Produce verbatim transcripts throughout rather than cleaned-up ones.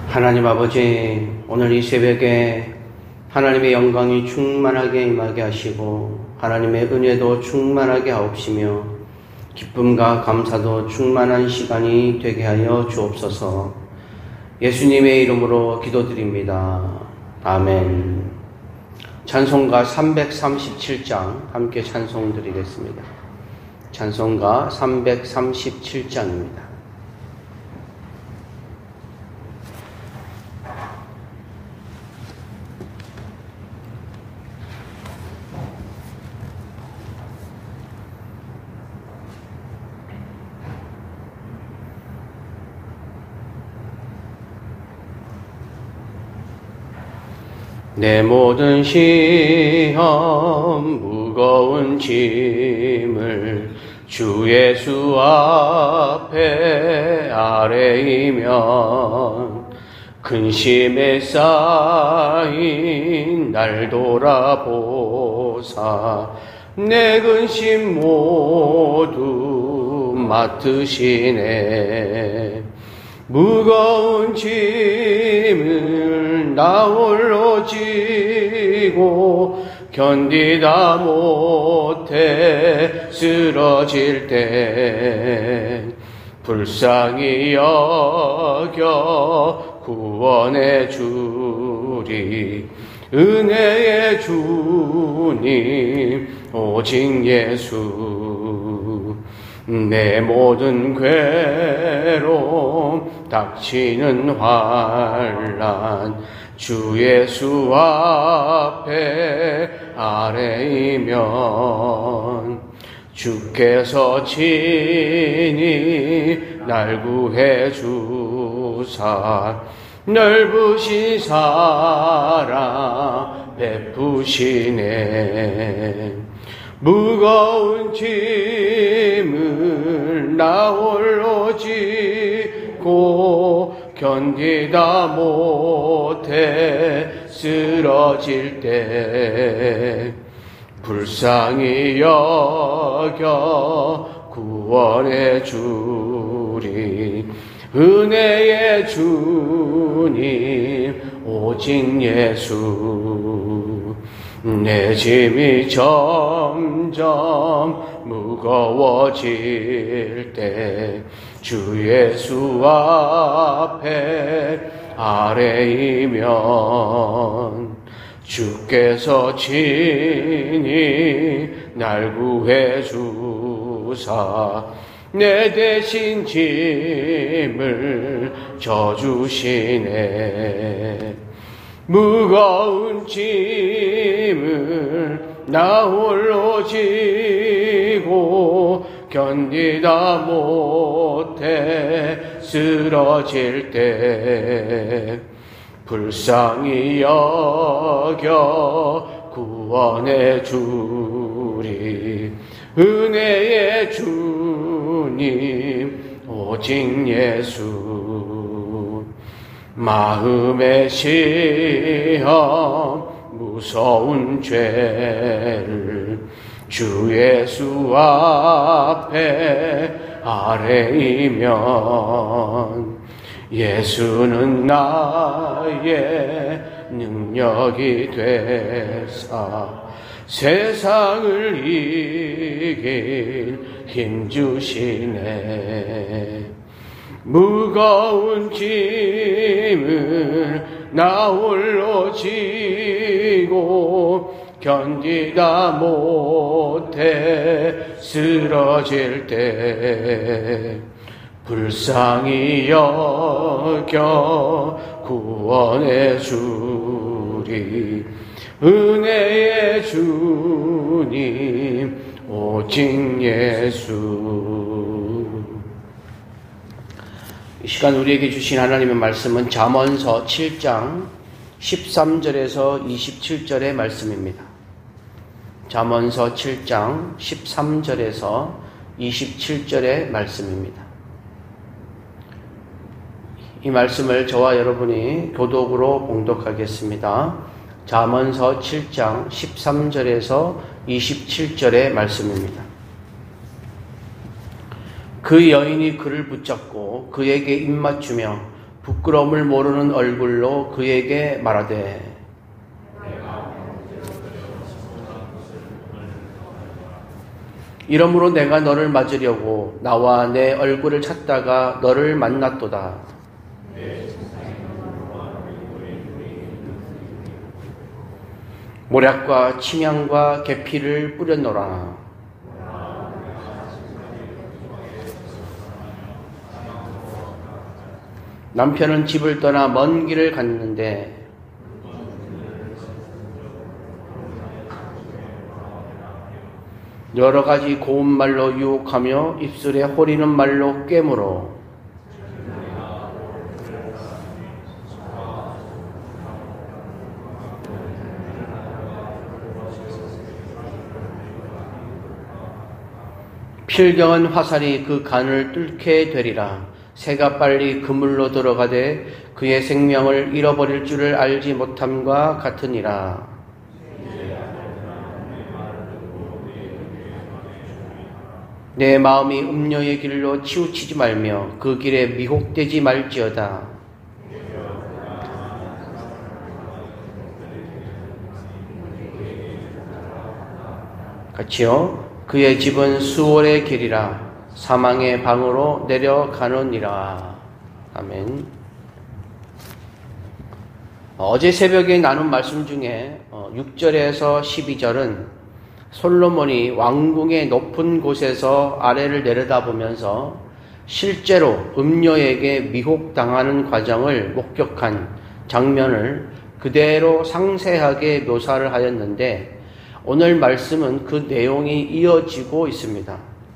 하나님 아버지, 오늘 이 새벽에 하나님의 영광이 충만하게 임하게 하시고 하나님의 은혜도 충만하게 하옵시며 기쁨과 감사도 충만한 시간이 되게 하여 주옵소서. 예수님의 이름으로 기도드립니다. 아멘. 찬송가 삼백삼십칠 장 함께 찬송 드리겠습니다. 찬송가 삼백삼십칠 장입니다. 내 모든 시험 무거운 짐을 주 예수 앞에 아뢰이면 근심에 쌓인 날 돌아보사 내 근심 모두 맡으시네. 무거운 짐을 나 홀로 지고 견디다 못해 쓰러질 때 불쌍히 여겨 구원해 주리. 은혜의 주님 오직 예수. 내 모든 괴로움 닥치는 환난 주 예수 앞에 아뢰이면 주께서 친히 날 구해 주사 넓으신 사랑 베푸시네. 무거운 짐을 나 홀로 지고 견디다 못해 쓰러질 때 불쌍히 여겨 구원해 주리. 은혜의 주님 오직 예수. 내 짐이 점점 무거워질 때 주 예수 앞에 아뢰이면 주께서 친히 날 구해 주사 내 대신 짐을 져주시네. 무거운 짐을 나 홀로 지고 견디다 못해 쓰러질 때 불쌍히 여겨 구원해 주리. 은혜의 주님 오직 예수. 마음의 시험 무서운 죄를 주 예수 앞에 아뢰이면 예수는 나의 능력이 되사 세상을 이길 힘 주시네. 무거운 짐을 나 홀로 지고 견디다 못해 쓰러질 때 불쌍히 여겨 구원해 주리. 은혜의 주님 오직 예수. 이 시간 우리에게 주신 하나님의 말씀은 잠언서 칠 장 십삼 절에서 이십칠 절의 말씀입니다. 잠언서 칠 장 십삼 절에서 이십칠 절의 말씀입니다. 이 말씀을 저와 여러분이 교독으로 봉독하겠습니다. 잠언서 칠 장 십삼 절에서 이십칠 절의 말씀입니다. 그 여인이 그를 붙잡고 그에게 입맞추며 부끄러움을 모르는 얼굴로 그에게 말하되 이러므로 내가 너를 맞으려고 나와 내 얼굴을 찾다가 너를 만났도다. 모략과 침향과 계피를 뿌렸노라. 남편은 집을 떠나 먼 길을 갔는데 여러 가지 고운 말로 유혹하며 입술에 호리는 말로 꿰물어 필경은 화살이 그 간을 뚫게 되리라. 새가 빨리 그물로 들어가되 그의 생명을 잃어버릴 줄을 알지 못함과 같으니라. 내 마음이 음녀의 길로 치우치지 말며 그 길에 미혹되지 말지어다. 같이요. 그의 집은 수월의 길이라 사망의 방으로 내려가느니라. 아멘. 어제 새벽에 나눈 말씀 중에 육 절에서 십이 절은 솔로몬이 왕궁의 높은 곳에서 아래를 내려다보면서 실제로 음녀에게 미혹당하는 과정을 목격한 장면을 그대로 상세하게 묘사를 하였는데 오늘 말씀은 그 내용이 이어지고 있습니다.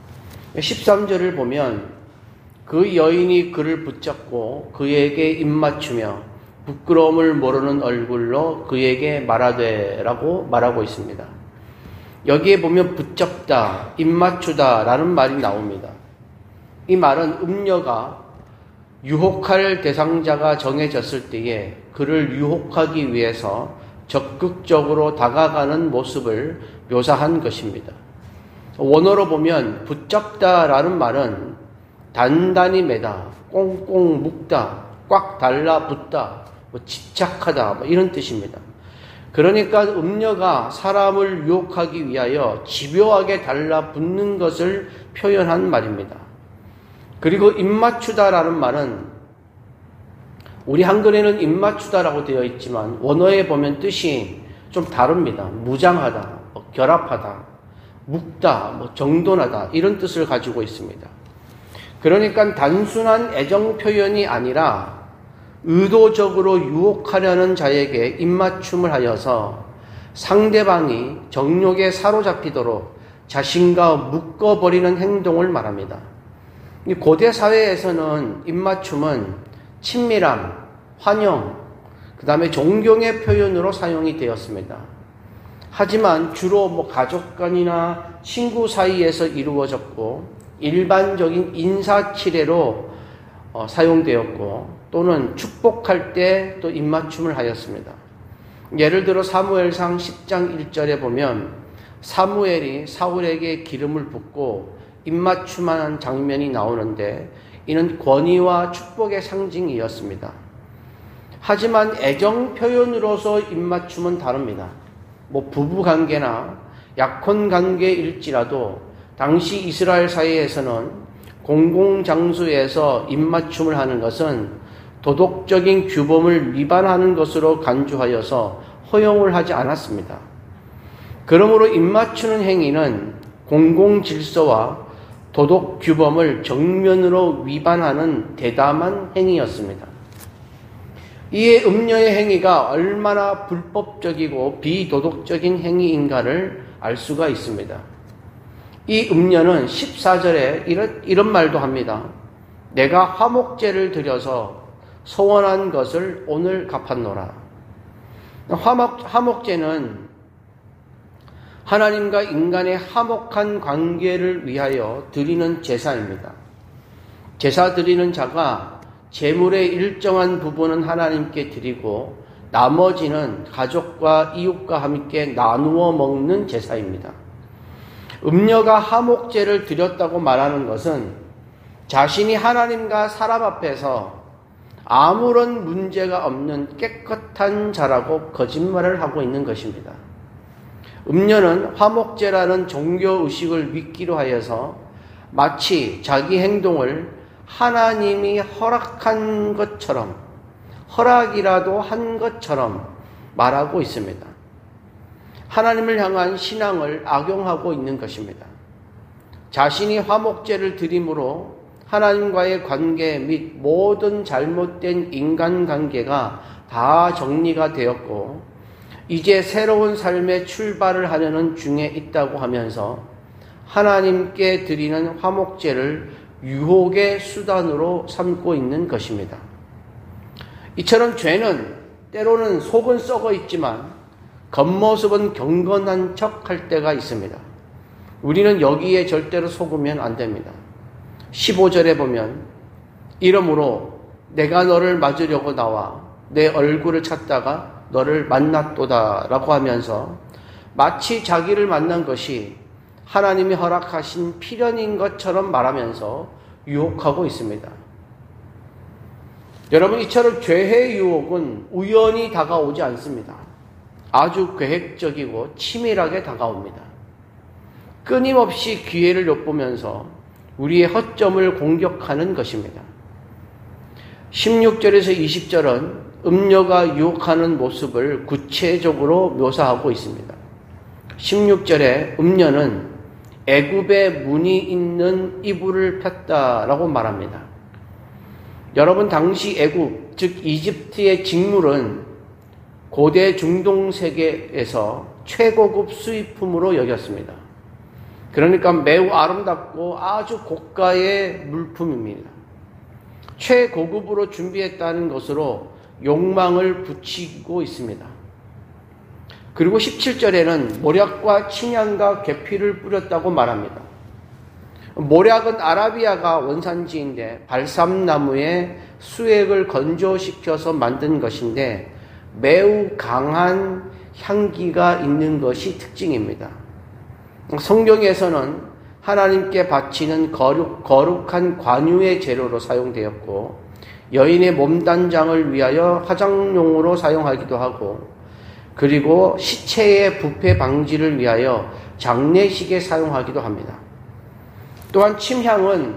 십삼 절을 보면 그 여인이 그를 붙잡고 그에게 입맞추며 부끄러움을 모르는 얼굴로 그에게 말하되 라고 말하고 있습니다. 여기에 보면 붙잡다, 입맞추다 라는 말이 나옵니다. 이 말은 음녀가 유혹할 대상자가 정해졌을 때에 그를 유혹하기 위해서 적극적으로 다가가는 모습을 묘사한 것입니다. 원어로 보면 붙잡다 라는 말은 단단히 매다, 꽁꽁 묶다, 꽉 달라붙다, 뭐 집착하다 뭐 이런 뜻입니다. 그러니까 음녀가 사람을 유혹하기 위하여 집요하게 달라붙는 것을 표현한 말입니다. 그리고 입맞추다라는 말은 우리 한글에는 입맞추다라고 되어 있지만 원어에 보면 뜻이 좀 다릅니다. 무장하다, 뭐 결합하다, 묶다, 뭐 정돈하다 이런 뜻을 가지고 있습니다. 그러니까 단순한 애정 표현이 아니라 의도적으로 유혹하려는 자에게 입맞춤을 하여서 상대방이 정욕에 사로잡히도록 자신과 묶어버리는 행동을 말합니다. 고대 사회에서는 입맞춤은 친밀함, 환영, 그 다음에 존경의 표현으로 사용이 되었습니다. 하지만 주로 뭐 가족 간이나 친구 사이에서 이루어졌고 일반적인 인사치레로 어, 사용되었고 또는 축복할 때 또 입맞춤을 하였습니다. 예를 들어 사무엘상 십 장 일 절에 보면 사무엘이 사울에게 기름을 붓고 입맞춤하는 장면이 나오는데 이는 권위와 축복의 상징이었습니다. 하지만 애정 표현으로서 입맞춤은 다릅니다. 뭐 부부관계나 약혼관계일지라도 당시 이스라엘 사회에서는 공공장소에서 입맞춤을 하는 것은 도덕적인 규범을 위반하는 것으로 간주하여서 허용을 하지 않았습니다. 그러므로 입맞추는 행위는 공공질서와 도덕 규범을 정면으로 위반하는 대담한 행위였습니다. 이에 음녀의 행위가 얼마나 불법적이고 비도덕적인 행위인가를 알 수가 있습니다. 이 음녀는 십사 절에 이런, 이런 말도 합니다. 내가 화목제를 드려서 소원한 것을 오늘 갚았노라. 화목, 화목제는 하나님과 인간의 화목한 관계를 위하여 드리는 제사입니다. 제사 드리는 자가 재물의 일정한 부분은 하나님께 드리고 나머지는 가족과 이웃과 함께 나누어 먹는 제사입니다. 음녀가 화목제를 드렸다고 말하는 것은 자신이 하나님과 사람 앞에서 아무런 문제가 없는 깨끗한 자라고 거짓말을 하고 있는 것입니다. 음녀는 화목제라는 종교의식을 믿기로 하여서 마치 자기 행동을 하나님이 허락한 것처럼, 허락이라도 한 것처럼 말하고 있습니다. 하나님을 향한 신앙을 악용하고 있는 것입니다. 자신이 화목제를 드림으로 하나님과의 관계 및 모든 잘못된 인간관계가 다 정리가 되었고 이제 새로운 삶의 출발을 하려는 중에 있다고 하면서 하나님께 드리는 화목제를 유혹의 수단으로 삼고 있는 것입니다. 이처럼 죄는 때로는 속은 썩어 있지만 겉모습은 경건한 척 할 때가 있습니다. 우리는 여기에 절대로 속으면 안 됩니다. 십오 절에 보면 이러므로 내가 너를 맞으려고 나와 내 얼굴을 찾다가 너를 만났도다 라고 하면서 마치 자기를 만난 것이 하나님이 허락하신 필연인 것처럼 말하면서 유혹하고 있습니다. 여러분, 이처럼 죄의 유혹은 우연히 다가오지 않습니다. 아주 계획적이고 치밀하게 다가옵니다. 끊임없이 기회를 엿보면서 우리의 허점을 공격하는 것입니다. 십육 절에서 이십 절은 음녀가 유혹하는 모습을 구체적으로 묘사하고 있습니다. 십육 절에 음녀는 애굽의 문이 있는 이불을 폈다라고 말합니다. 여러분, 당시 애굽, 즉 이집트의 직물은 고대 중동 세계에서 최고급 수입품으로 여겼습니다. 그러니까 매우 아름답고 아주 고가의 물품입니다. 최고급으로 준비했다는 것으로 욕망을 붙이고 있습니다. 그리고 십칠 절에는 모략과 침향과 계피를 뿌렸다고 말합니다. 모략은 아라비아가 원산지인데 발삼나무의 수액을 건조시켜서 만든 것인데 매우 강한 향기가 있는 것이 특징입니다. 성경에서는 하나님께 바치는 거룩, 거룩한 관유의 재료로 사용되었고 여인의 몸단장을 위하여 화장용으로 사용하기도 하고 그리고 시체의 부패 방지를 위하여 장례식에 사용하기도 합니다. 또한 침향은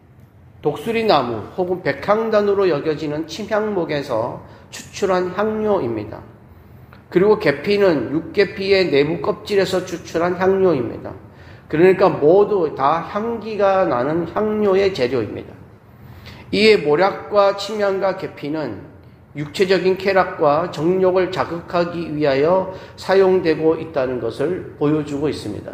독수리나무 혹은 백향단으로 여겨지는 침향목에서 추출한 향료입니다. 그리고 계피는 육계피의 내부 껍질에서 추출한 향료입니다. 그러니까 모두 다 향기가 나는 향료의 재료입니다. 이에 모략과 침향과 계피는 육체적인 쾌락과 정욕을 자극하기 위하여 사용되고 있다는 것을 보여주고 있습니다.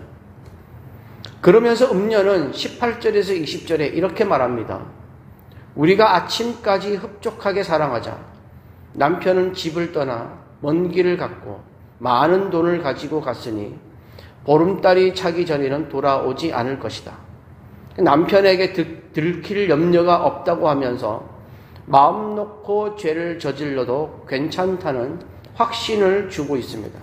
그러면서 음녀는 십팔 절에서 이십 절에 이렇게 말합니다. 우리가 아침까지 흡족하게 사랑하자. 남편은 집을 떠나 먼 길을 갔고 많은 돈을 가지고 갔으니 보름달이 차기 전에는 돌아오지 않을 것이다. 남편에게 들킬 염려가 없다고 하면서 마음 놓고 죄를 저질러도 괜찮다는 확신을 주고 있습니다.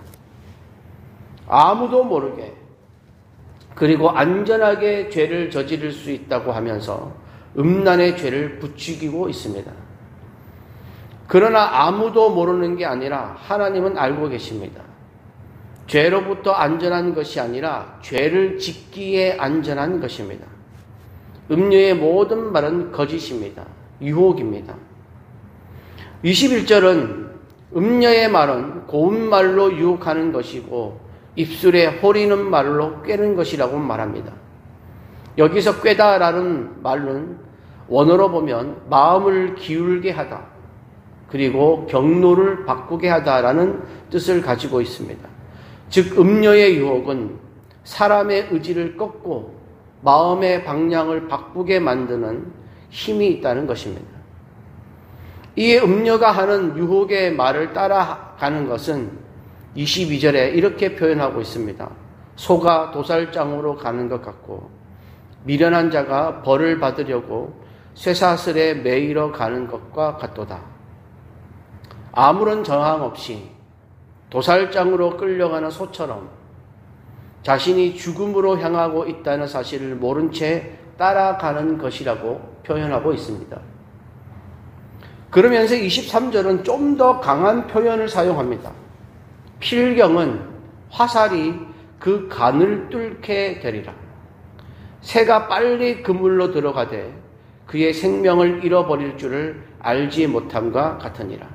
아무도 모르게 그리고 안전하게 죄를 저지를 수 있다고 하면서 음란의 죄를 부추기고 있습니다. 그러나 아무도 모르는 게 아니라 하나님은 알고 계십니다. 죄로부터 안전한 것이 아니라 죄를 짓기에 안전한 것입니다. 음녀의 모든 말은 거짓입니다. 유혹입니다. 이십일 절은 음녀의 말은 고운 말로 유혹하는 것이고 입술에 호리는 말로 꿰는 것이라고 말합니다. 여기서 꿰다라는 말은 원어로 보면 마음을 기울게 하다 그리고 경로를 바꾸게 하다라는 뜻을 가지고 있습니다. 즉 음녀의 유혹은 사람의 의지를 꺾고 마음의 방향을 바꾸게 만드는 힘이 있다는 것입니다. 이에 음녀가 하는 유혹의 말을 따라가는 것은 이십이 절에 이렇게 표현하고 있습니다. 소가 도살장으로 가는 것 같고 미련한 자가 벌을 받으려고 쇠사슬에 매이러 가는 것과 같도다. 아무런 저항 없이 도살장으로 끌려가는 소처럼 자신이 죽음으로 향하고 있다는 사실을 모른 채 따라가는 것이라고 표현하고 있습니다. 그러면서 이십삼 절은 좀 더 강한 표현을 사용합니다. 필경은 화살이 그 간을 뚫게 되리라. 새가 빨리 그물로 들어가되 그의 생명을 잃어버릴 줄을 알지 못함과 같으니라.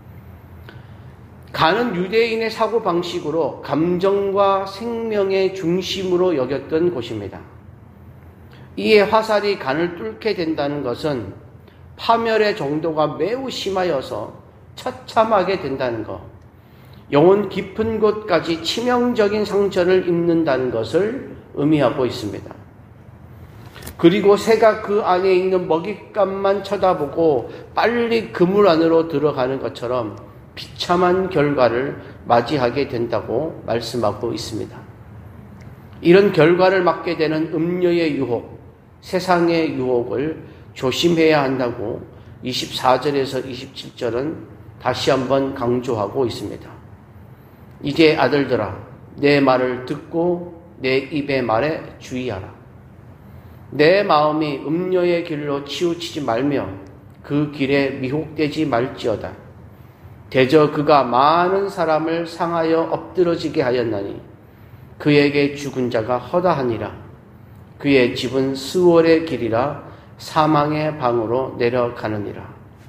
간은 유대인의 사고방식으로 감정과 생명의 중심으로 여겼던 곳입니다. 이에 화살이 간을 뚫게 된다는 것은 파멸의 정도가 매우 심하여서 처참하게 된다는 것, 영혼 깊은 곳까지 치명적인 상처를 입는다는 것을 의미하고 있습니다. 그리고 새가 그 안에 있는 먹잇감만 쳐다보고 빨리 그물 안으로 들어가는 것처럼 비참한 결과를 맞이하게 된다고 말씀하고 있습니다. 이런 결과를 맞게 되는 음료의 유혹, 세상의 유혹을 조심해야 한다고 이십사 절에서 이십칠 절은 다시 한번 강조하고 있습니다. 이제 아들들아, 내 말을 듣고 내 입의 말에 주의하라. 내 마음이 음료의 길로 치우치지 말며 그 길에 미혹되지 말지어다. 대저 그가 많은 사람을 상하여 엎드러지게 하였나니 그에게 죽은 자가 허다하니라. 그의 집은 스월의 길이라 사망의 방으로 내려가느니라.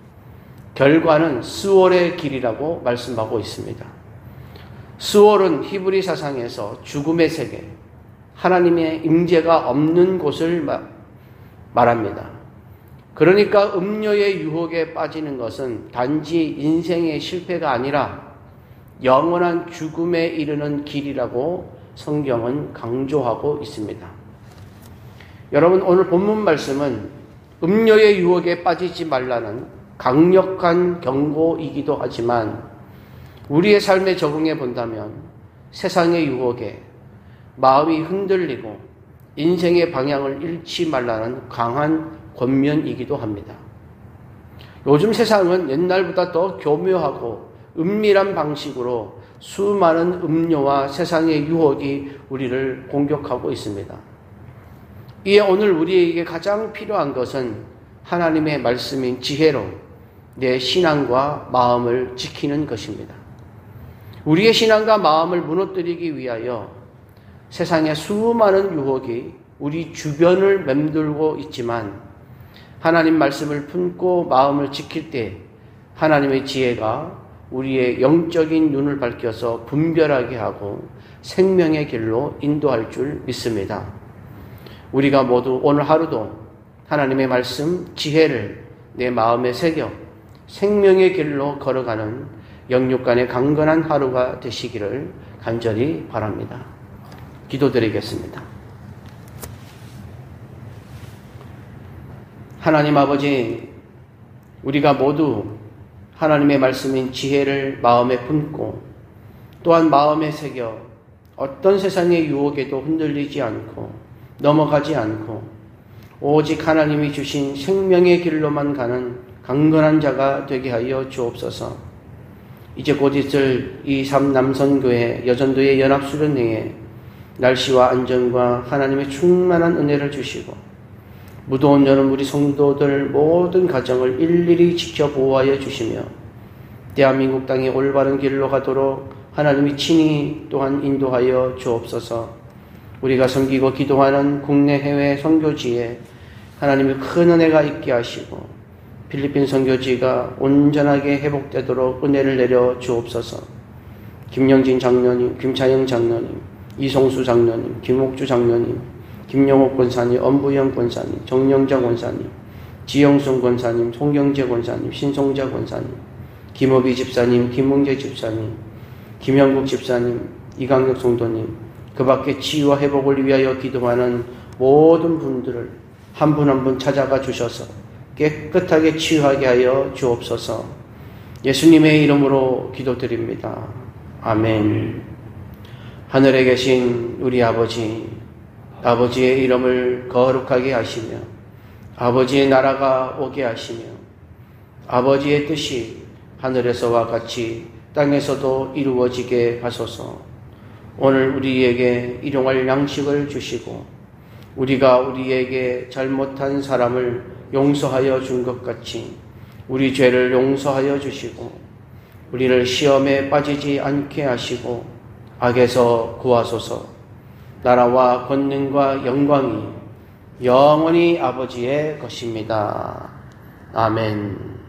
결과는 스월의 길이라고 말씀하고 있습니다. 스월은 히브리 사상에서 죽음의 세계, 하나님의 임재가 없는 곳을 말합니다. 그러니까 음료의 유혹에 빠지는 것은 단지 인생의 실패가 아니라 영원한 죽음에 이르는 길이라고 성경은 강조하고 있습니다. 여러분, 오늘 본문 말씀은 음료의 유혹에 빠지지 말라는 강력한 경고이기도 하지만 우리의 삶에 적응해 본다면 세상의 유혹에 마음이 흔들리고 인생의 방향을 잃지 말라는 강한 권면이기도 합니다. 요즘 세상은 옛날보다 더 교묘하고 은밀한 방식으로 수많은 음료와 세상의 유혹이 우리를 공격하고 있습니다. 이에 오늘 우리에게 가장 필요한 것은 하나님의 말씀인 지혜로 내 신앙과 마음을 지키는 것입니다. 우리의 신앙과 마음을 무너뜨리기 위하여 세상의 수많은 유혹이 우리 주변을 맴돌고 있지만 하나님 말씀을 품고 마음을 지킬 때 하나님의 지혜가 우리의 영적인 눈을 밝혀서 분별하게 하고 생명의 길로 인도할 줄 믿습니다. 우리가 모두 오늘 하루도 하나님의 말씀, 지혜를 내 마음에 새겨 생명의 길로 걸어가는 영육간의 강건한 하루가 되시기를 간절히 바랍니다. 기도드리겠습니다. 하나님 아버지, 우리가 모두 하나님의 말씀인 지혜를 마음에 품고 또한 마음에 새겨 어떤 세상의 유혹에도 흔들리지 않고 넘어가지 않고 오직 하나님이 주신 생명의 길로만 가는 강건한 자가 되게 하여 주옵소서. 이제 곧 있을 이 삼남선교회 여전도의 연합수련회에 날씨와 안전과 하나님의 충만한 은혜를 주시고 무더운 여름 우리 성도들 모든 가정을 일일이 지켜 보호하여 주시며 대한민국 땅이 올바른 길로 가도록 하나님이 친히 또한 인도하여 주옵소서. 우리가 섬기고 기도하는 국내 해외 선교지에 하나님의 큰 은혜가 있게 하시고 필리핀 선교지가 온전하게 회복되도록 은혜를 내려 주옵소서. 김영진 장로님, 김차영 장로님, 이성수 장로님, 김옥주 장로님, 김영옥 권사님, 엄부영 권사님, 정영자 권사님, 지영순 권사님, 송경재 권사님, 신송자 권사님, 김어비 집사님, 김문재 집사님, 김영국 집사님, 이강혁 성도님, 그 밖에 치유와 회복을 위하여 기도하는 모든 분들을 한 분 한 분 찾아가 주셔서 깨끗하게 치유하게 하여 주옵소서. 예수님의 이름으로 기도드립니다. 아멘. 하늘에 계신 우리 아버지, 아버지의 이름을 거룩하게 하시며 아버지의 나라가 오게 하시며 아버지의 뜻이 하늘에서와 같이 땅에서도 이루어지게 하소서. 오늘 우리에게 일용할 양식을 주시고 우리가 우리에게 잘못한 사람을 용서하여 준 것 같이 우리 죄를 용서하여 주시고 우리를 시험에 빠지지 않게 하시고 악에서 구하소서. 나라와 권능과 영광이 영원히 아버지의 것입니다. 아멘.